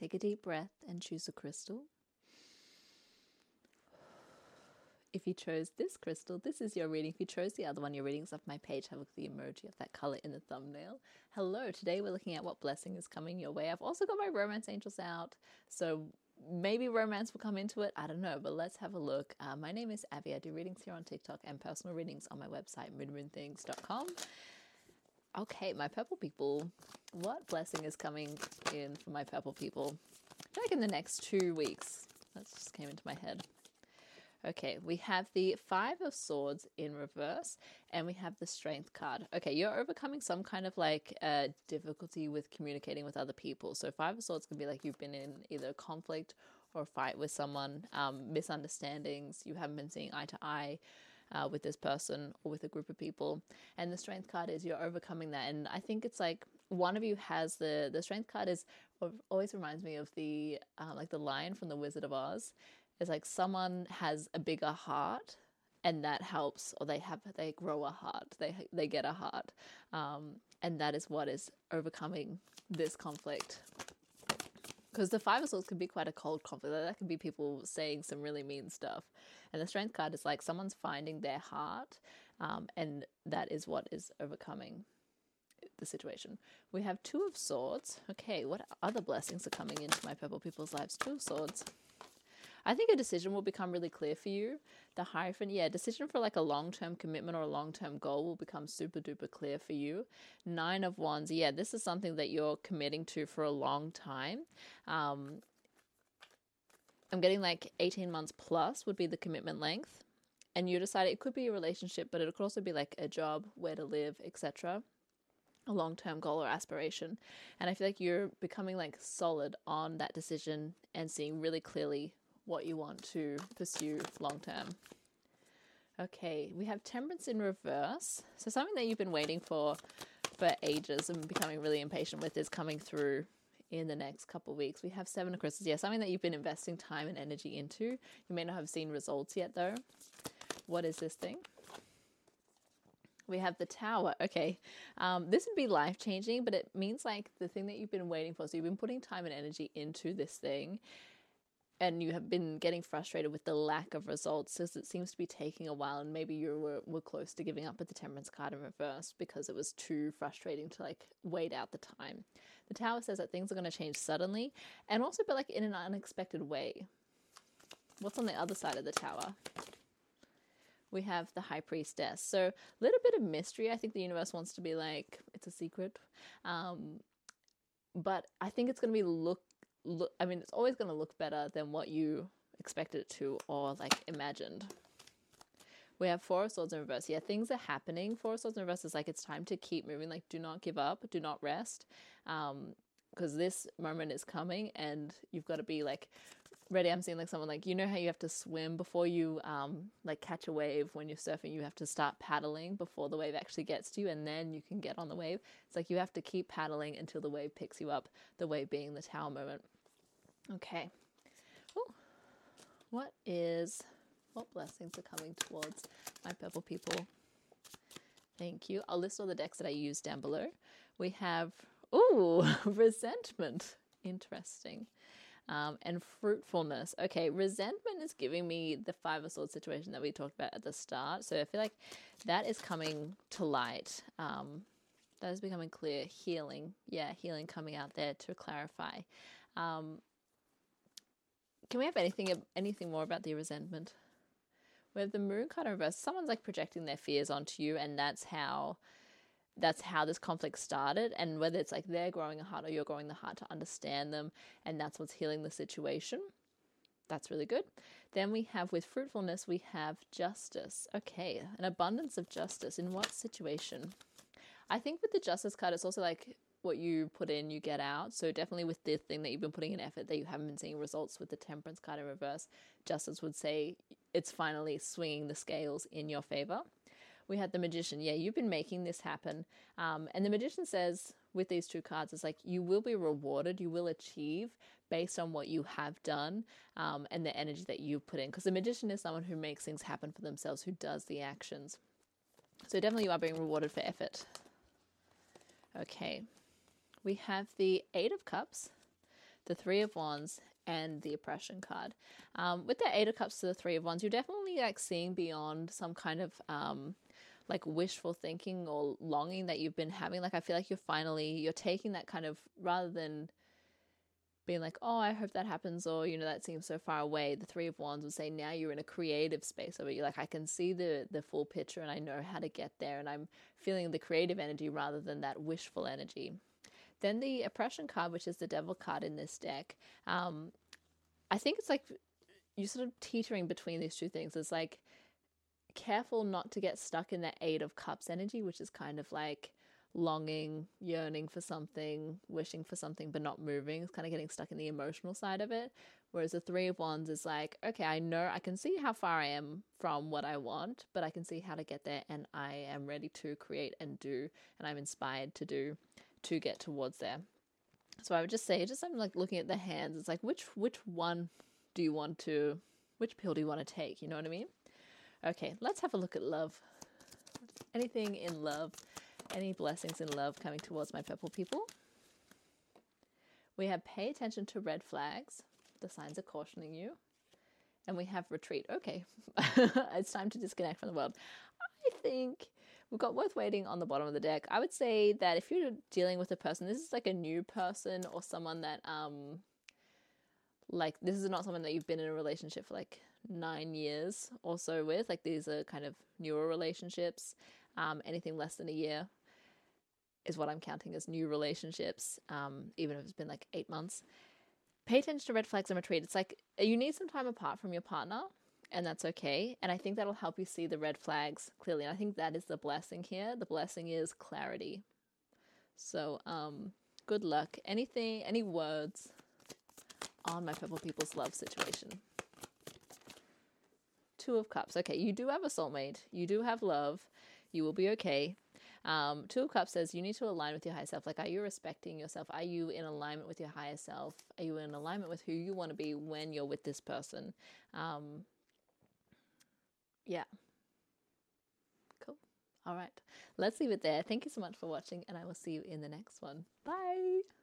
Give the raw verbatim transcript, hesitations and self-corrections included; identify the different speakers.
Speaker 1: Take a deep breath and choose a crystal. If you chose this crystal, this is your reading. If you chose the other one, your readings of my page have the emoji of that color in the thumbnail. Hello, today we're looking at what blessing is coming your way. I've also got my romance angels out, so maybe romance will come into it. I don't know, but let's have a look. Uh, my name is Abby. I do readings here on TikTok and personal readings on my website, moon moon things dot com. Okay, my purple people, what blessing is coming in for my purple people? I feel like in the next two weeks. That just came into my head. Okay, we have the Five of Swords in reverse, and we have the Strength card. Okay, you're overcoming some kind of like uh, difficulty with communicating with other people. So Five of Swords can be like you've been in either a conflict or a fight with someone, um, misunderstandings, you haven't been seeing eye to eye uh, with this person or with a group of people. And the Strength card is you're overcoming that. And I think it's like one of you has the, the Strength card is always reminds me of the, uh, like the lion from the Wizard of Oz. It's like someone has a bigger heart and that helps, or they have, they grow a heart, they, they get a heart. Um, and that is what is overcoming this conflict. Because the Five of Swords can be quite a cold conflict. That can be people saying some really mean stuff. And the Strength card is like someone's finding their heart. Um, and that is what is overcoming the situation. We have Two of Swords. Okay, what other blessings are coming into my purple people's lives? Two of Swords. I think a decision will become really clear for you. The Hierophant, yeah, decision for like a long-term commitment or a long-term goal will become super duper clear for you. Nine of Wands, yeah, this is something that you're committing to for a long time. Um, I'm getting like eighteen months plus would be the commitment length. And you decide it could be a relationship, but it could also be like a job, where to live, et cetera. A long-term goal or aspiration. And I feel like you're becoming like solid on that decision and seeing really clearly what you want to pursue long term. Okay, we have Temperance in reverse. So something that you've been waiting for for ages and becoming really impatient with is coming through in the next couple of weeks. We have Seven of Crystals. Yeah, something that you've been investing time and energy into. You may not have seen results yet though. What is this thing? We have the Tower. Okay, um, this would be life-changing, but it means like the thing that you've been waiting for. So you've been putting time and energy into this thing, and you have been getting frustrated with the lack of results because it seems to be taking a while, and maybe you were, were close to giving up with the Temperance card in reverse because it was too frustrating to like wait out the time. The Tower says that things are going to change suddenly and also but like in an unexpected way. What's on the other side of the Tower? We have the High Priestess. So a little bit of mystery. I think the universe wants to be like, it's a secret. Um, but I think it's going to be look Look, I mean, it's always going to look better than what you expected it to or like imagined. We have Four of Swords in reverse. Yeah, things are happening. Four of Swords in reverse is like it's time to keep moving. Like, do not give up. Do not rest. Um, because this moment is coming and you've got to be like ready. I'm seeing like someone like, you know how you have to swim before you um like catch a wave when you're surfing. You have to start paddling before the wave actually gets to you and then you can get on the wave. It's like you have to keep paddling until the wave picks you up, the wave being the Tower moment. Okay. Ooh. What is, what blessings are coming towards my purple people? Thank you. I'll list all the decks that I use down below. We have, ooh, Resentment. Interesting. Um, and Fruitfulness. Okay, Resentment is giving me the Five of Swords situation that we talked about at the start. So I feel like that is coming to light. Um, that is becoming clear. Healing. Yeah, healing coming out there to clarify. Um, can we have anything anything more about the Resentment? We have the Moon card in reverse. Someone's like projecting their fears onto you, and that's how that's how this conflict started. And whether it's like they're growing a heart or you're growing the heart to understand them, and that's what's healing the situation. That's really good. Then we have with Fruitfulness, we have Justice. Okay, an abundance of justice. In what situation? I think with the Justice card, it's also like what you put in, you get out. So definitely with the thing that you've been putting in effort that you haven't been seeing results with the Temperance card in reverse, Justice would say it's finally swinging the scales in your favor. We had the Magician. Yeah, you've been making this happen. Um, and the Magician says with these two cards, it's like you will be rewarded, you will achieve based on what you have done um, and the energy that you put in. Because the Magician is someone who makes things happen for themselves, who does the actions. So definitely you are being rewarded for effort. Okay. We have the Eight of Cups. the Three of Wands, and the Oppression card. Um, with the Eight of Cups to the Three of Wands, you're definitely like seeing beyond some kind of um, like wishful thinking or longing that you've been having. Like I feel like you're finally, you're taking that kind of, rather than being like, oh, I hope that happens, or, you know, that seems so far away. The Three of Wands would say now you're in a creative space of it. You're like, I can see the the full picture and I know how to get there, and I'm feeling the creative energy rather than that wishful energy. Then the Oppression card, which is the Devil card in this deck. Um, I think it's like you're sort of teetering between these two things. It's like, careful not to get stuck in that Eight of Cups energy, which is kind of like longing, yearning for something, wishing for something, but not moving. It's kind of getting stuck in the emotional side of it. Whereas the Three of Wands is like, okay, I know, I can see how far I am from what I want, but I can see how to get there, and I am ready to create and do, and I'm inspired to do, to get towards there. So I would just say, just I'm like looking at the hands, it's like, which which one do you want to, which pill do you want to take? You know what I mean? Okay, let's have a look at love. Anything in love, any blessings in love coming towards my purple people? We have pay attention to red flags. The signs are cautioning you. And we have retreat. Okay, it's time to disconnect from the world. I think we've got worth waiting on the bottom of the deck. I would say that if you're dealing with a person, this is like a new person or someone that, um, like, this is not someone that you've been in a relationship for like nine years or so with. Like, these are kind of newer relationships. Um, anything less than a year is what I'm counting as new relationships, um, even if it's been like eight months. Pay attention to red flags and retreat. It's like you need some time apart from your partner, and that's okay. And I think that'll help you see the red flags clearly. And I think that is the blessing here. The blessing is clarity. So um, good luck. Anything, any words on my purple people's love situation? Two of Cups. Okay, you do have a soulmate. You do have love. You will be okay. Um, Two of Cups says you need to align with your higher self. Like, are you respecting yourself? Are you in alignment with your higher self? Are you in alignment with who you want to be when you're with this person? Um, yeah. Cool. All right. Let's leave it there. Thank you so much for watching, and I will see you in the next one. Bye.